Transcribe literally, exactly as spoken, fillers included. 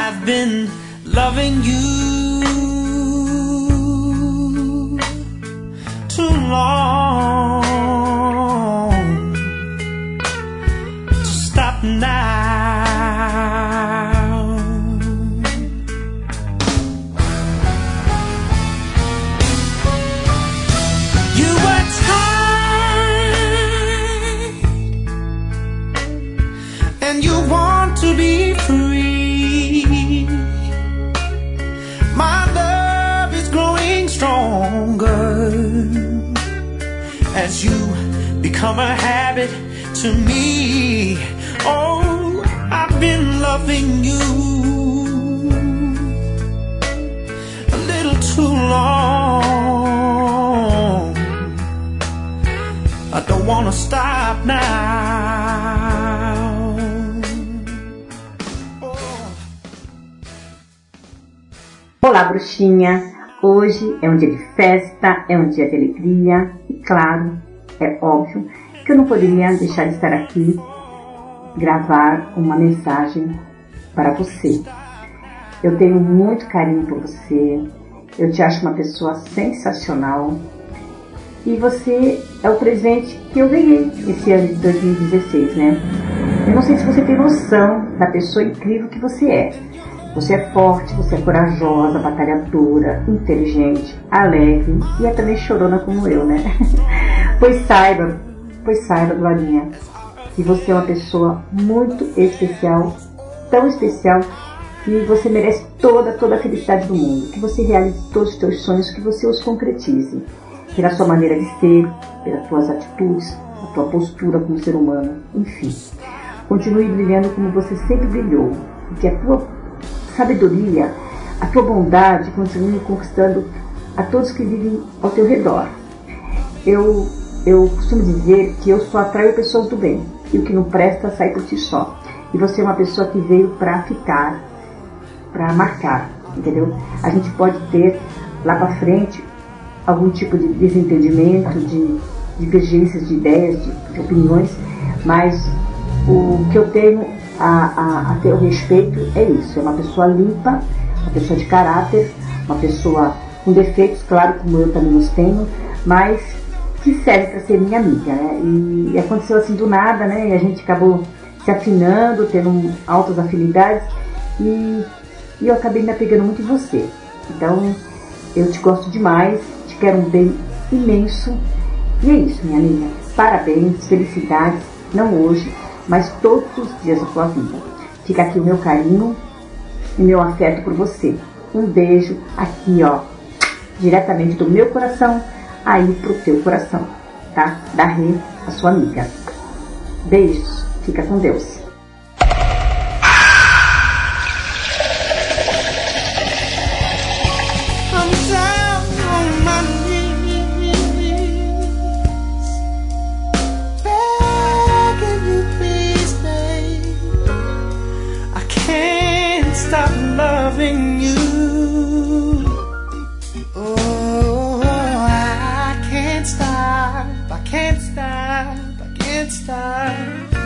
I've been loving you too long to stop now. You were tired and you want to be free. My love is growing stronger as you become a habit to me. Oh, I've been loving you a little too long. I don't wanna stop now. Oh. Olá, bruxinha! Hoje é um dia de festa, é um dia de alegria e, claro, é óbvio que eu não poderia deixar de estar aqui gravar uma mensagem para você. Eu tenho muito carinho por você, eu te acho uma pessoa sensacional e você é o presente que eu ganhei esse ano de dois mil e dezesseis, né? Eu não sei se você tem noção da pessoa incrível que você é. Você é forte, você é corajosa, batalhadora, inteligente, alegre e é também chorona como eu, né? Pois saiba, pois saiba, Glorinha, que você é uma pessoa muito especial, tão especial que você merece toda, toda a felicidade do mundo, que você realize todos os seus sonhos, que você os concretize, pela sua maneira de ser, pelas suas atitudes, a tua postura como ser humano, enfim. Continue brilhando como você sempre brilhou, porque a tua sabedoria, a tua bondade continue conquistando a todos que vivem ao teu redor. Eu, eu costumo dizer que eu só atraio pessoas do bem, e o que não presta sai por si só. E você é uma pessoa que veio para ficar, para marcar, entendeu? A gente pode ter lá para frente algum tipo de desentendimento, de divergências de ideias, de, de opiniões, mas o que eu tenho A, a, a ter o respeito é isso, é uma pessoa limpa, uma pessoa de caráter, uma pessoa com defeitos, claro, como eu também os tenho, mas que serve para ser minha amiga, né? E, e aconteceu assim do nada, né? E a gente acabou se afinando, tendo altas afinidades e, e eu acabei me apegando muito em você. Então, eu te gosto demais, te quero um bem imenso e é isso, minha amiga. Parabéns, felicidades, não hoje, mas todos os dias da tua vida. Fica aqui o meu carinho e meu afeto por você. Um beijo aqui, ó, diretamente do meu coração, aí pro teu coração, tá? Da Rê, a sua amiga. Beijos, fica com Deus. Stop loving you. Oh, I can't stop, I can't stop, I can't stop.